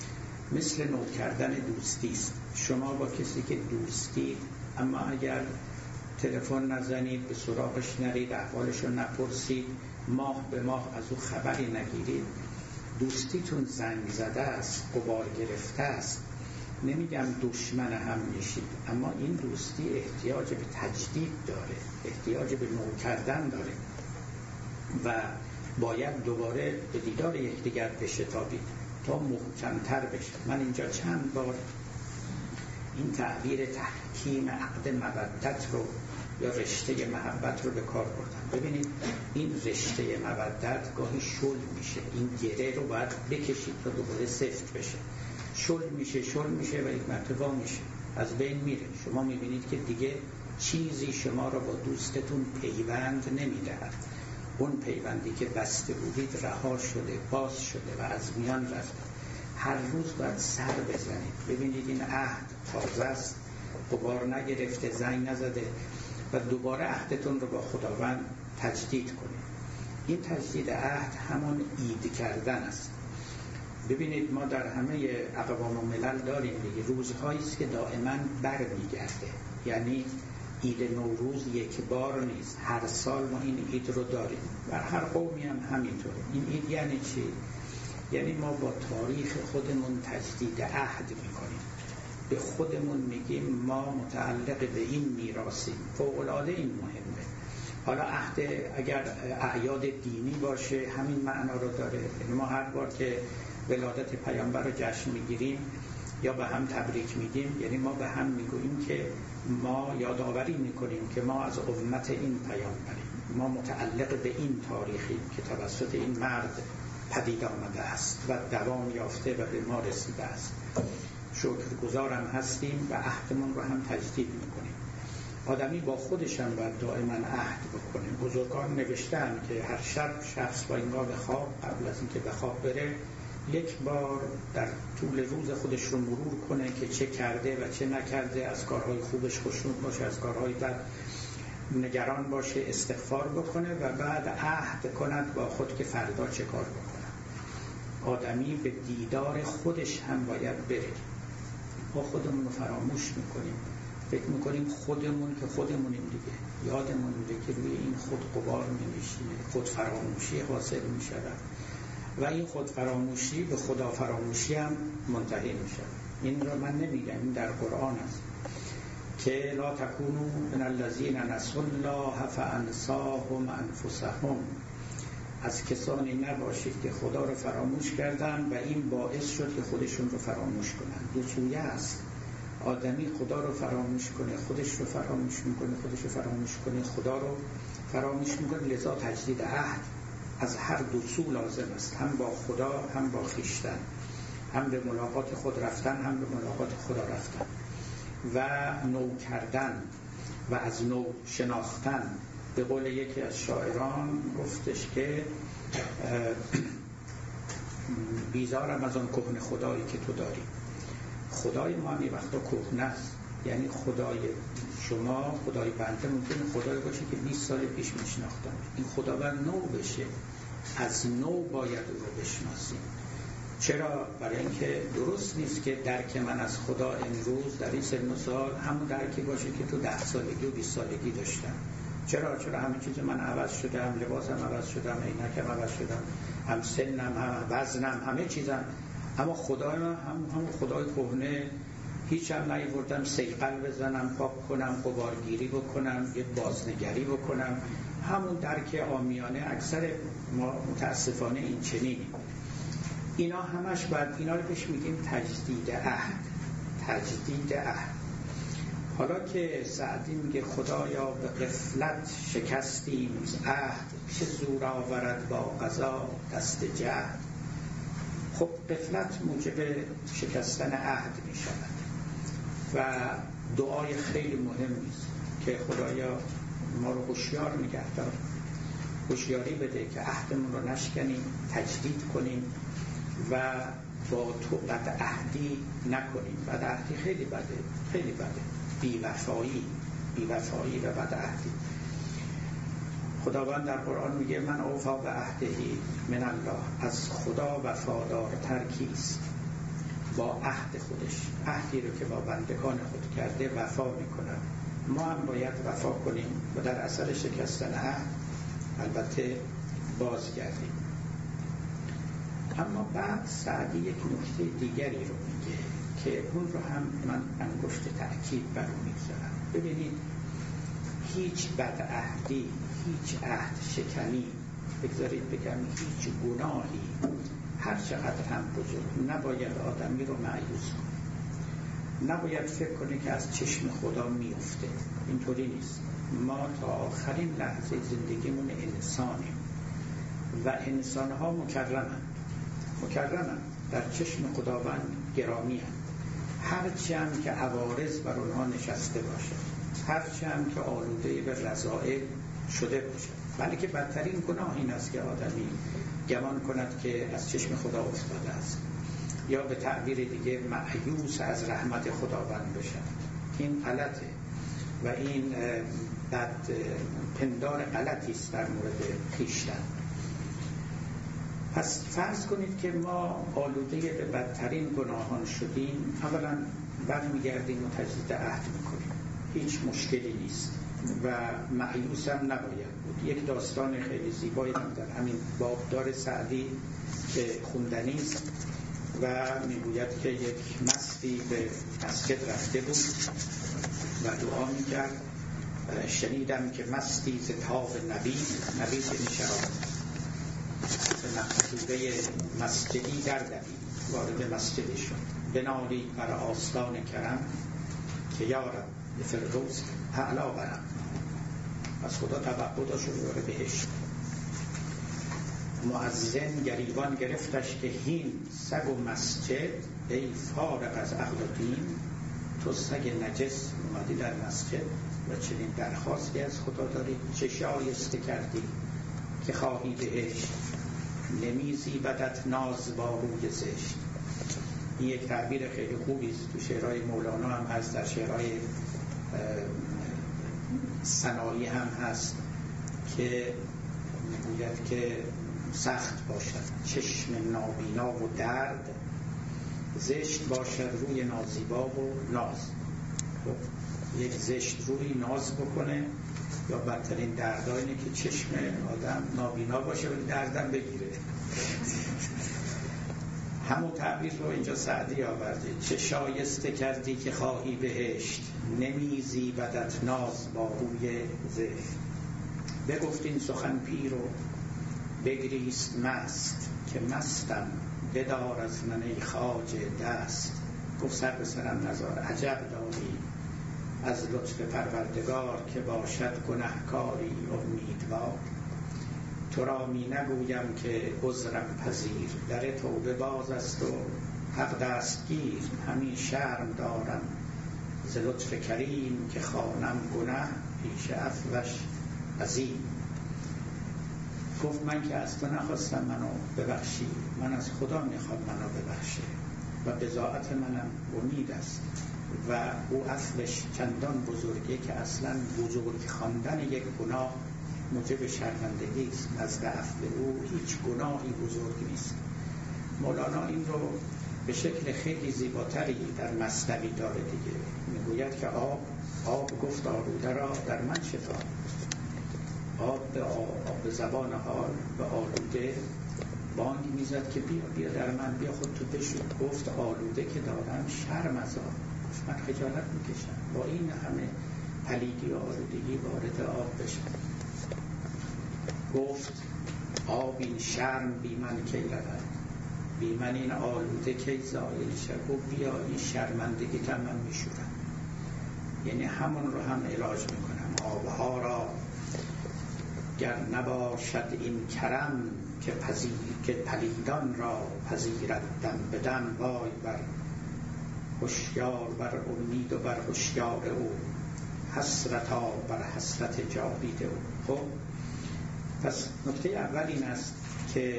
مثل نو کردن دوستی است. شما با کسی که دوستید، اما اگر تلفن نزنید، به سراغش نرید، احوالش رو نپرسید، ماه به ماه از او خبری نگیرید، دوستیتون زنگ زده است، غبار گرفته است. نمیگم دشمن هم میشید، اما این دوستی احتیاج به تجدید داره، احتیاج به نو کردن داره و باید دوباره به دیدار یکدیگر بشتابید تا محکمتر بشه. من اینجا چند بار این تعبیر تحکیم عقد مودت رو یا رشته محبت رو به کار بردم. ببینید این رشته مودت گاهی شل میشه، این گره رو باید بکشید تا دوباره سفت بشه. شل میشه شل میشه و یک مرتبه میشه، از بین میره. شما میبینید که دیگه چیزی شما رو با دوستتون پیوند نمیدهد. اون پیوندی که بسته بودید رها شده، باز شده و از میان رفته. هر روز باید سر بزنید، ببینید این عهد تازه است، غبار نگرفته، زنگ نزده و دوباره عهدتون رو با خداوند تجدید کنید. این تجدید عهد همون عید کردن است. ببینید ما در همه اقوام و ملل داریم دیگه، روزهایی است که دائما برمیگرده. یعنی عید نوروز یک بار نیست، هر سال ما این عید رو داریم. در هر قومی هم همینطوره. این عید یعنی چی؟ یعنی ما با تاریخ خودمون تجدید عهد میکنیم، به خودمون میگیم ما متعلق به این میراثیم. فوق‌العاده این مهمه. حالا عهد اگر اعیاد دینی باشه همین معنا رو داره. یعنی ما هر بار که ولادت پیامبر رو جشن میگیریم یا به هم تبریک میگیم، یعنی ما به هم میگوییم که ما یادآوری میکنیم که ما از امت این پیامبریم، ما متعلق به این تاریخیم که توسط این مرد پدید آمده است و دوام یافته و به ما رسیده است. شکرگزارم هستیم و عهدمون رو هم تجدید میکنیم. آدمی با خودش هم باید دائما عهد بکنه. بزرگان نوشتن که هر شب شخص با اینگاه به خواب، قبل از اینکه به خواب بره، یک بار در طول روز خودش رو مرور کنه که چه کرده و چه نکرده، از کارهای خوبش خوشنود باشه، از کارهای بد نگران باشه، استغفار بکنه و بعد عهد کند با خود که فردا چه کار بکنه. آدمی به دیدار خودش هم باید بره. ما خودمون رو فراموش میکنیم، فکر میکنیم خودمون که خودمونیم دیگه. یادمون میره که روی این خود غبار می‌نشینه، خود فراموشی حاصل میشه و این خود فراموشی به خدا فراموشی هم منتهی میشه. این رو من نمیگم، این در قرآن است که لا تکونوا من الذین نسوا الله فانساهم انفسهم. از کسانی نباشید که خدا رو فراموش کردن و این باعث شد که خودشون رو فراموش کنن. دو سویه است. آدمی خدا رو فراموش کنه، خودش رو فراموش میکنه، خودش رو فراموش کنه، خدا رو فراموش میکنه. لذا تجدید عهد از هر دو سو لازم است، هم با خدا هم با خویشتن، هم به ملاقات خود رفتن هم به ملاقات خدا رفتن و نو کردن و از نو شناختن. به قول یکی از شاعران گفتش که بیزارم از آن کهنه خدایی که تو داری. خدای ما هم یه وقتا کهنه است، یعنی خدای شما، خدای بنده ممکنه خدای باشه که بیست سال پیش میشناختم. این خداوند نو بشه، از نو باید او رو بشناسیم. چرا؟ برای اینکه درست نیست که درک من از خدا امروز در این سن و سال همون درکی باشه که تو ده سالگی و بیست سالگی داشتم. چرا؟ چرا همه چیز من عوض شده، هم لباسم عوض شده، هم عینکم عوض شده، هم سنم، هم وزنم، همه چیزم. اما خدای من هم همون خدای کهنه. هیچ هم نیوردم صیقل بزنم، پاک کنم، غبارگیری بکنم، یه بازنگری بکنم. همون درک عامیانه اکثر ما متاسفانه این چنینیم. اینا همش بعد اینا رو بهش میگیم تجدید عهد. تجدید عهد. حالا که سعدی میگه خدایا به غفلت شکستیم عهد، چه زور آورد با قضا دست جهد. خب غفلت موجب شکستن عهد میشود و دعای خیلی مهمی است که خدایا ما رو هوشیار نگه دار، هوشیاری بده که عهدمون رو نشکنیم، تجدید کنیم و با تو بد عهدی نکنیم. بد عهدی خیلی بده، خیلی بده. بی‌وفایی، بی‌وفایی و بد عهدی. خداوند در قرآن میگه من اوفا به عهدهی من الله. از خدا وفادارتر کیست؟ با عهد خودش، عهدی رو که با بندگان خود کرده وفا میکنن. ما هم باید وفا کنیم و در اثر شکستن عهد البته بازگردیم. اما بعد سعدی یک نکته دیگری رو میگه که اون رو هم من انگشت تأکید بر اون میگذارم. ببینید هیچ بدعهدی، هیچ عهد شکنی، بگذارید بگم هیچ گناهی هر چقدر هم بزرگ نباید آدمی رو مایوس کنه، نباید فکر کنه که از چشم خدا میفته. اینطوری نیست. ما تا آخرین لحظه زندگیمون انسانیم و انسانها مکرمند، مکرمند در چشم خداوند گرامی هستند. هرچی هم که عوارض بر اونها نشسته باشه، هرچی هم که آلوده به رذائل شده باشه، بلکه بدترین گناه این است که آدمی گمان کند که از چشم خدا افتاده است یا به تعبیر دیگه مایوس از رحمت خداوند بشود. این غلطه و این بد پندار غلطی است در مورد خویشتن. پس فرض کنید که ما آلوده به بدترین گناهان شدیم، اولا برمیگردیم و تجدید عهد میکنیم، هیچ مشکلی نیست و مایوس هم نباید بود. یک داستان خیلی زیبایی هم در همین باب داره سعدی که خوندنی است و میگوید که یک مستی به مسجد رفته بود و دعا میکرد. شنیدم که مستی ز تاب نبید، نبید یعنی شراب، به مقصوده مسجدی در دوید، وارد مسجدی شد. بنالید بر آستان کرم که یارم به فردوس اعلا برم. از خدا توقع داشت و یاره بهشت. مؤذن گریبان گرفتش که هین سگ و مسجد، ای فارغ از عقل و دین. تو سگ نجس اومدی در مسجد و چنین درخواستی از خدا داری، چه شایسته کردی که خواهی بهشت. نمیزی بدت ناز با روی زشت. این یک تعبیر خیلی خوبی است، تو شعرهای مولانا هم هست، در شعرهای ثنایی هم هست که میگوید که سخت باشد چشم نابینا و درد، زشت باشد روی نازیبا و ناز. خب یک زشت روی ناز بکنه یا بدترین درد اینه که چشم آدم نابینا باشه و دردم بگیره. همون تعبیر رو اینجا سعدی آورده، چه شایسته کردی که خواهی بهشت، نمیزی بدت ناز با روی زشت. بگفت این سخن پیر و بگریست مست، که مستم بدار از من ای خواجه دست. گفت سر به سرم نزار، عجب داری از لطف پروردگار، که باشد گنهکاری امیدوار. تو را می نگویم که عذرم پذیر، در توبه باز است و حق دستگیر. همین شرم دارم ز لطف کریم، که خوانم گنه پیش عفوش عظیم. گفت من که از تو نخواستم منو ببخشی، من از خدا میخوام منو ببخشه و بضاعت منم امید است و او عفوش چندان بزرگه که اصلا بزرگ خواندن یک گناه موجب شرمندگی است. نزد عفو او هیچ گناهی بزرگ نیست. مولانا این رو به شکل خیلی زیباتری در مثنوی داره دیگه. میگوید که آب آب گفت آلوده را در من شفا. آب به, آب به زبان حال به آلوده بانگ میزد که بیا بیا در من، بیا خود تو بشو. گفت آلوده که دارم شرم از آب، من خجالت میکشم با این همه پلیدی و آلودگی وارد آب بشم. گفت آب این شرم بی من کی رود، بی من این آلوده کی زایل شد. گفت بیا این شرمندگی که من میشورم، یعنی همون رو هم علاج میکنم. آبها را گر نباشد این کرم، که پذیر که پلیدان را پذیرد دم به دم. وای بر هوشیار بر امید و بر هوشیار او، حسرتا بر حسرت جاوید او. خب پس نکته اول این است که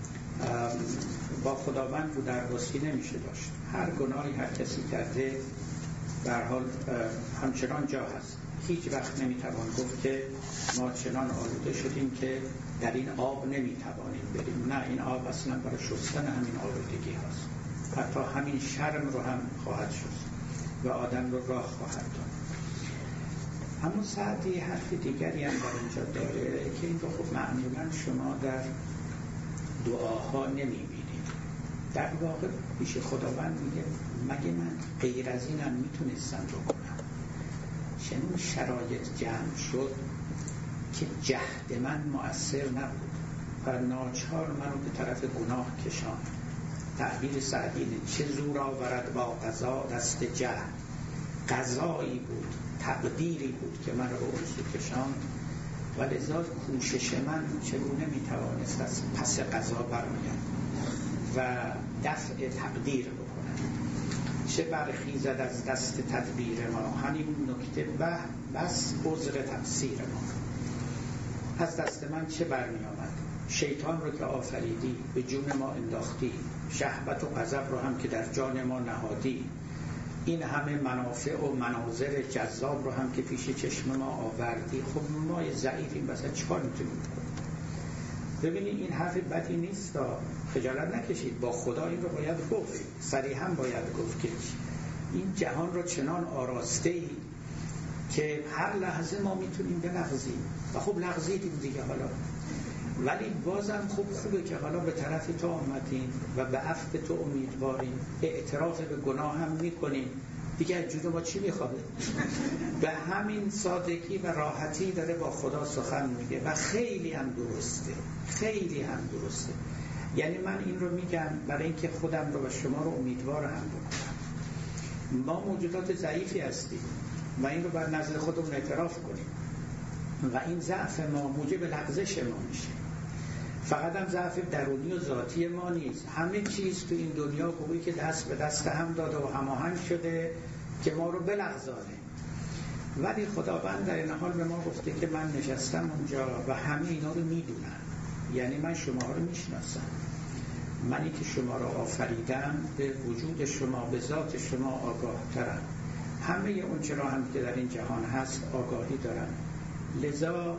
با خداوند رو درباسی نمیشه داشت. هر گناهی هر کسی کرده به هر حال همچنان جا هست. هیچ وقت نمیتوان گفت که ما چنان آلوده شدیم که در این آب نمیتوانیم بریم. نه، این آب اصلا برای شستن همین آلودگی هست. حتی همین شرم رو هم خواهد شست و آدم رو راه خواهد داد. اما سعدی حرف دیگری هم در اینجا داره که این رو خب معمولا شما در دعاها نمیبینید. در واقع پیش خداوند میگه مگه من غیر از اینم میتونستم بکنم؟ چنین شرایط جمع شد که جهد من مؤثر نبود و ناچار منو به طرف گناه کشاند. تعبیر سعدی چه زور آورد با قضا دست جهد، قضایی بود، تقدیری بود که من رو به اون سو کشاند و لذا کوشش من چگونه میتوانست از پس قضا برآید و دفع تقدیر بکنم. چه برخیزد از دست تدبیر ما، همین نکته و بس عذر تقصیر ما. از دست من چه برمی آمد؟ شیطان رو که آفریدی به جون ما انداختی، شهوت و غضب رو هم که در جان ما نهادی، این همه منافع و مناظر جذاب رو هم که پیش چشم ما آوردی. خب ما ضعیفیم، بس چیکار میتونیم بکنیم؟ ببینید این حرف بدی نیست، خجالت نکشید، با خدا این رو باید گفت، صریحا باید گفت که این جهان رو چنان آراسته‌ای که هر لحظه ما میتونیم بلغزیم و خب لغزیدیم دیگه حالا، ولی بازم خوب خوبه که حالا به طرف تو آمدیم و به عفو تو امیدواریم، اعتراف به گناه هم میکنیم دیگه. از جون ما چی میخواد؟ به همین سادگی و راحتی داره با خدا سخن میگه و خیلی هم درسته، خیلی هم درسته. یعنی من این رو میگم برای اینکه خودم رو و شما رو امیدوار هم بکنم. ما موجودات ضعیفی هستیم و این رو بر نزد خودمون اعتراف کنیم و این ضعف ما موجب لغزش ما میشه. فقط هم ضعف درونی و ذاتی ما نیست، همه چیز تو این دنیا گویی که دست به دست هم داده و هماهنگ شده که ما رو بلغزانه. ولی خداوند در این حال به ما گفته که من نشستم اونجا و همه اینا رو میدونم، یعنی من شما رو میشناسم، منی که شما رو آفریدم به وجود شما، به ذات شما آگاه ترم، همه اون چرا هم که در این جهان هست آگاهی دارم. لذا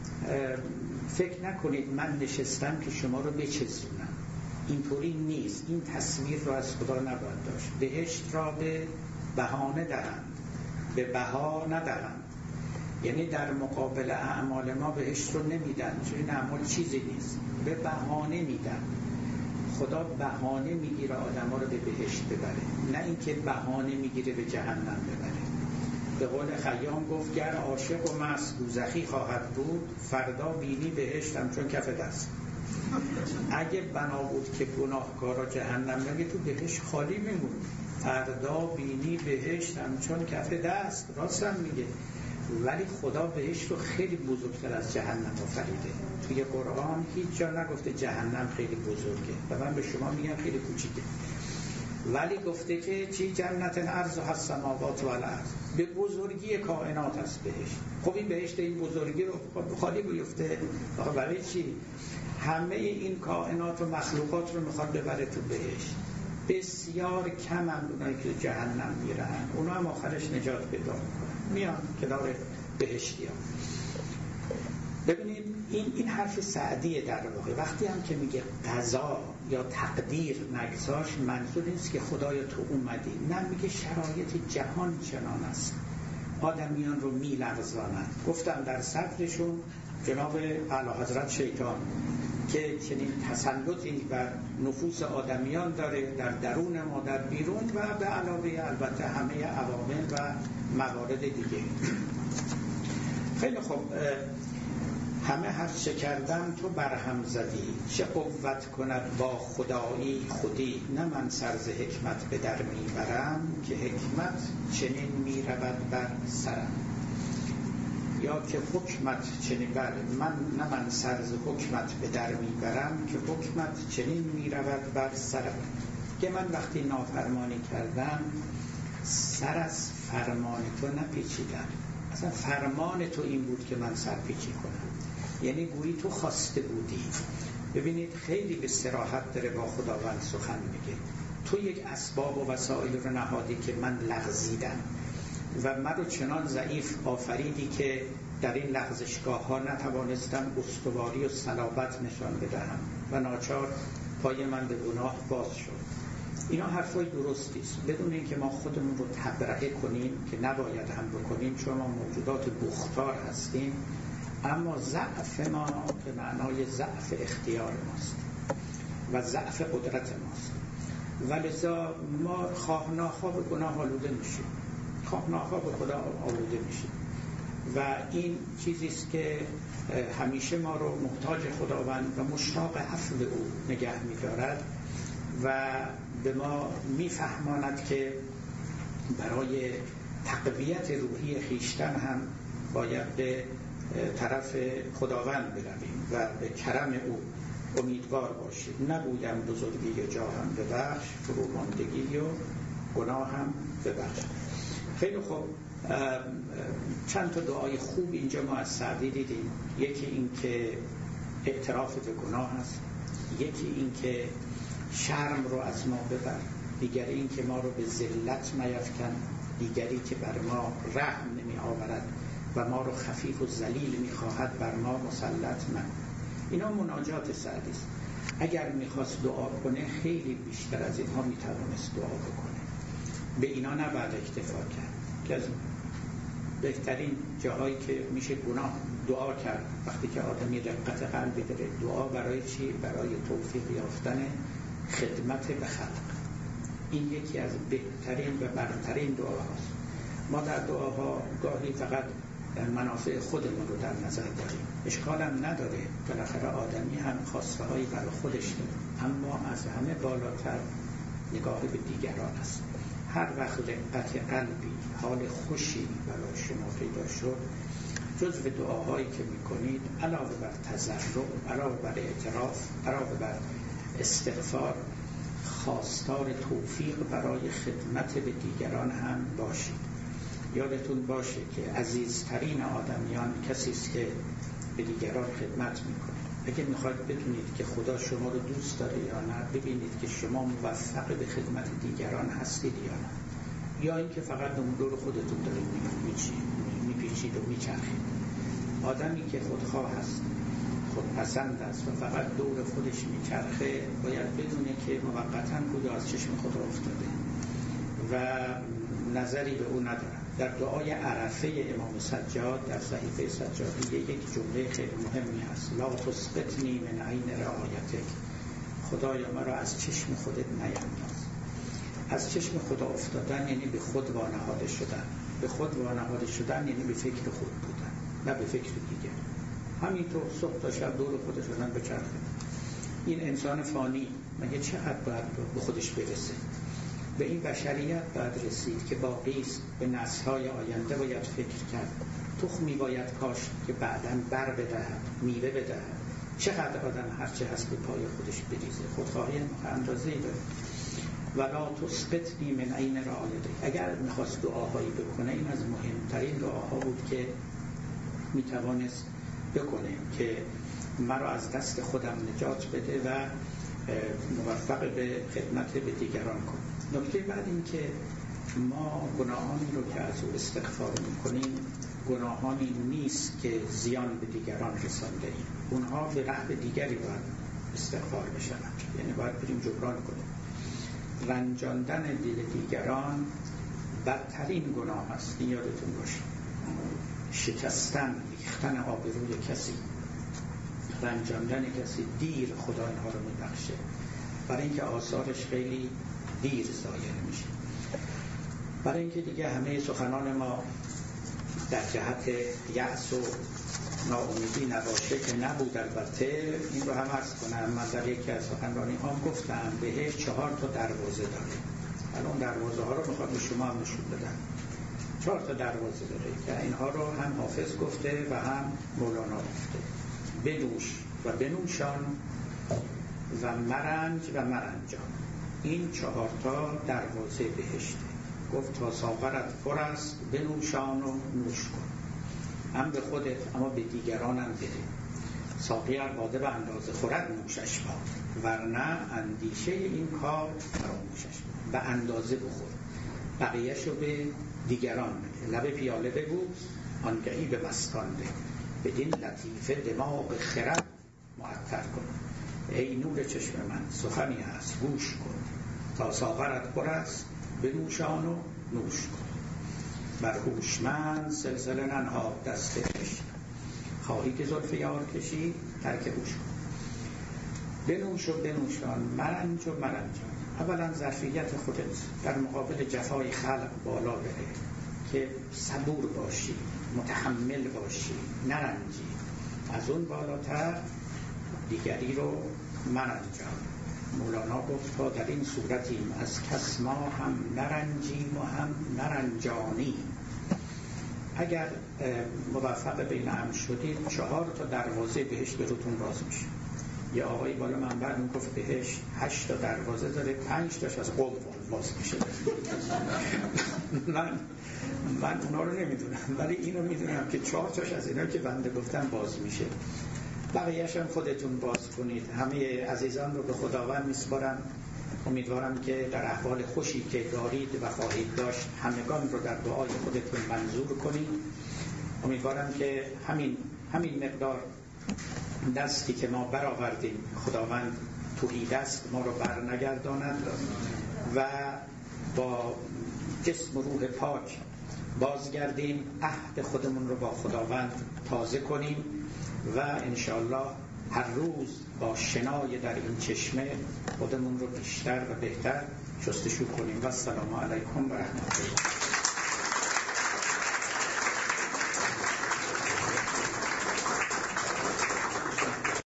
فکر نکنید من نشستم که شما رو بچسبونم، اینطوری نیست. این تصویر رو از خدا نباید داشت. بهشت را به بهانه دهند، به بها ندهند، یعنی در مقابل اعمال ما بهشت رو نمیدن، چون این اعمال چیزی نیست، به بهانه میدن. خدا بهانه میگیره آدم ها رو به بهشت ببره، نه اینکه بهانه میگیره به جهنم ببره. به قول خیام گفت گر عاشق و مست دوزخی خواهد بود، فردا بینی بهشت همچون کف دست. اگه بنا بود که گناهکارا جهنم نگه تو بهشت خالی میمون، فردا بینی بهشت همچون کف دست. راست هم میگه، ولی خدا بهشت رو خیلی بزرگتر از جهنم آفریده. توی قرآن هیچ جا نگفته جهنم خیلی بزرگه و من به شما میگم خیلی کوچیکه، ولی گفته که چی؟ جنت عرض و السماوات و الارض، به بزرگی کائنات است بهشت. خب این بهشت این بزرگی رو خالی بیفته برای چی؟ همه این کائنات و مخلوقات رو میخواد ببره تو بهشت. بسیار کم هم اونایی که جهنم میرن، اونا هم آخرش نجات پیدا میکنن، میان کنار بهشتی ها. ببینید این این حرف سعدیه در واقع. وقتی هم که میگه قضا یا تقدیر نگذاش، منظور نیست که خدایا تو اومدی، نه، میگه شرایط جهان چنان است آدمیان رو میلغزانند. گفتم در صدرشون جناب اعلی حضرت شیطان که چنین تسلطی بر نفوس آدمیان داره، در درون ما، در بیرون، و به علاوه البته همه عوامل و موارد دیگه. خیلی خوب، همه هر چه کردم تو برهم زدی، چه قوت کند با خدایی خودی، نه من سرز حکمت به در میبرم، که حکمت چنین میرود بر سرم. یا که حکمت چنین بر من، نه من سرز حکمت به در میبرم، که حکمت چنین میرود بر سرم. که من وقتی نافرمانی کردم سر از فرمان تو نپیچیدم، اصلا فرمان تو این بود که من سرپیچی کنم، یعنی گویی تو خواسته بودی. ببینید خیلی به صراحت داره با خداوند سخن میگه. تو یک اسباب و وسایل رو نهادی که من لغزیدم و من رو چنان ضعیف آفریدی که در این لغزشگاه ها نتوانستم استواری و صلابت نشان بدهم و ناچار پای من به گناه باز شد. اینا حرفای درستی است، بدون اینکه ما خودمون رو تبرئه کنیم که نباید هم بکنیم، چون ما موجودات بختار هستیم، اما ضعف ما به معنای ضعف اختیار ماست و ضعف قدرت ماست، ولذا ما خواه ناخواه به گناه آلوده میشیم، خواه ناخواه به خدا آلوده میشیم و این چیزی است که همیشه ما رو محتاج خداوند و مشتاق عفو او نگه می‌دارد و به ما میفهماند که برای تقویت روحی خیشتن هم باید به طرف خداوند برویم و به کرم او امیدوار باشیم. نگویم بزرگی و جاه هم ببخش، فروماندگی و گناه هم ببخش. خیلی خوب، چند تا دعای خوب اینجا ما از سعدی دیدیم. یکی این که اعتراف به گناه هست، یکی این که شرم رو از ما ببر، دیگری این که ما رو به ذلت میفکن، دیگری که بر ما رحم نمی آورد و ما رو خفیف و ذلیل می خواهد بر ما مسلط من. اینا مناجات سعدی است. اگر میخواست دعا کنه خیلی بیشتر از اینها میتوانست دعا بکنه. به اینا نباید اکتفا کرد که از بهترین جاهایی که میشه گناه دعا کرد وقتی که آدمی رقت قلبی داره. دعا برای چی؟ برای توفیق یافتن خدمت به خلق. این یکی از بهترین و برترین دعاهاست. ما در دعاها گاهی فقط منافع خودمون رو در نظر داریم. اشکال هم نداره، بالاخره آدمی هم خواسته هایی برای خودش داره، اما از همه بالاتر نگاه به دیگران است. هر وقت رقت قلبی، حال خوشی برای شما پیدا شد، جزو دعاهایی که میکنید علاوه بر تضرع، علاوه بر اعتراف، علاوه بر استغفار، خواستار توفیق برای خدمت به دیگران هم باشید. یادتون باشه که عزیزترین آدمیان کسی است که به دیگران خدمت میکنه. اگه میخواید بدونید که خدا شما رو دوست داره یا نه، ببینید که شما موفق به خدمت دیگران هستید یا نه، یا اینکه فقط دور خودتون دارید میپیچید و میچرخید. آدمی که خودخواه هست، خودپسند است و فقط دور خودش میچرخه، باید بدونه که موقتاً خدا از چشم خدا افتاده و نظری به او نداره. در دعای عرفه امام سجاد در صحیفه سجادیه یک جمله خیلی مهمی هست: لا تسقطنی من عین رعایتک. خدایا مرا از چشم خودت نینداز. از چشم خدا افتادن یعنی به خود وانهاده شدن. به خود وانهاده شدن یعنی به فکر خود بودن، نه به فکر دیگر. همینطور صبح تا شب دور خودش شدن بچرخه. این انسان فانی مگه چقدر باید به خودش برسه؟ به این بشریت باید رسید که باقی است. به نسل‌های آینده باید فکر کرد. تخمی باید کاشت که بعداً بر بدهد، میوه بدهد. چقدر آدم هرچه هست به پای خودش بریزه. خودخواهی اندازه‌ای داره. ولا تسقطنی من عین رعایتک. اگر میخواست دعاهایی بکنه، این از مهمترین دعاها بود که میتوانست بکنه که مرا از دست خودم نجات بده و موفق به خدمت به دیگران کنه. نکته بعد این که ما گناهانی رو که از او استغفار میکنیم گناهانی نیست که زیان به دیگران رسانده ایم. اونها به رحم دیگری باید استغفار بشن، یعنی باید بریم جبران کنیم. رنجاندن دل دیگران بدترین گناه است، یادتون باشه. شکستن، ریختن آبروی کسی، رنجاندن کسی، دیر خدا اینها رو میبخشه، برای اینکه آثارش خیلی دیر ظاهر میشه. برای اینکه دیگه همه سخنان ما در جهت یأس و ناامیدی نباشه که نبود. البته این رو هم عرض کنم، من در یکی از سخنرانی هام گفتم بهش چهار تا دروازه داره. الان دروازه ها رو میخوام به شما هم نشون بدم. چهار تا دروازه داره که اینها رو هم حافظ گفته و هم مولانا گفته: بنوش و بنوشان و مرنج و مرنجان. این چهار تا دروازه بهشته. گفت تا ساغرت پر است بنوشان و نوش کن، هم به خودت اما به دیگرانم بده. ساقی ار باده به اندازه خورد نوشش باد، ورنه اندیشه این کار فراموشش باد. به اندازه بخور، بقیه‌شو به دیگران بده. لب پیاله بگو آنگهی به مستان ده، بدین لطیفه دماغ خرد معطر کن. ای نور چشم من سخنی هست گوش کن، تا ساغرت پر است بنوشان و نوش کن. بر هوشمند سلسله ننهاد دست عشق، خواهی که زلف یار کشی ترک هوش کن. بنوش و بنوشان مرنج و مرنجان. اولا ظرفیت خودت در مقابل جفای خلق بالا بره که صبور باشی، متحمل باشی، نرنجی. از اون بالاتر دیگری رو مرنجان. مولانا گفت تا در این صورتیم از کس ما هم نرنجیم و هم نرنجانی. اگر موفق بین هم شدید چهار تا دروازه بهشت براتون باز میشه. یه آقایی بالا منبر میگفت بهشت هشت تا دروازه داره، پنج تاش از قلب باز میشه. من من اونا رو نمیدونم، ولی اینو میدونم که چهار تاش از اینا که بنده گفتم باز میشه. بقیه‌اش هم خودتون باز کنید. همه عزیزان رو به خداوند میسپارم. امیدوارم که در احوال خوشی که دارید و خواهید داشت همگان رو در دعای خودتون منظور کنید. امیدوارم که همین همین مقدار دستی که ما برآوردیم خداوند توهی دست ما رو بر نگرداند و با جسم و روح پاک بازگردیم، عهد خودمون رو با خداوند تازه کنیم و انشاءالله هر روز با شنای در این چشمه خودمون رو بیشتر و بهتر شستشو کنیم. و السلام علیکم و رحمت الله.